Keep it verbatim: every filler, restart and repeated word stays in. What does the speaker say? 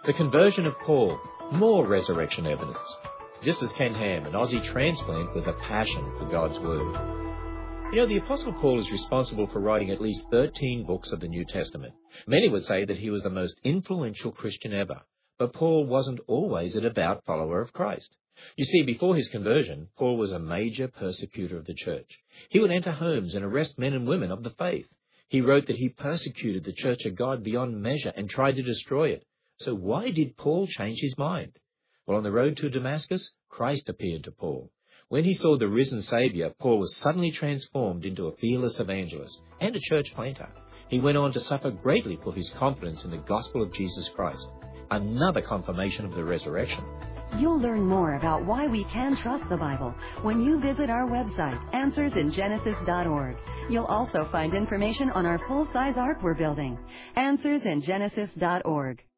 The conversion of Paul, more resurrection evidence. Just as Ken Ham, an Aussie transplant with a passion for God's Word. You know, the Apostle Paul is responsible for writing at least thirteen books of the New Testament. Many would say that he was the most influential Christian ever. But Paul wasn't always a devout follower of Christ. You see, before his conversion, Paul was a major persecutor of the church. He would enter homes and arrest men and women of the faith. He wrote that he persecuted the church of God beyond measure and tried to destroy it. So why did Paul change his mind? Well, on the road to Damascus, Christ appeared to Paul. When he saw the risen Saviour, Paul was suddenly transformed into a fearless evangelist and a church planter. He went on to suffer greatly for his confidence in the gospel of Jesus Christ. Another confirmation of the resurrection. You'll learn more about why we can trust the Bible when you visit our website, answers in genesis dot org. You'll also find information on our full-size ark we're building, answers in genesis dot org.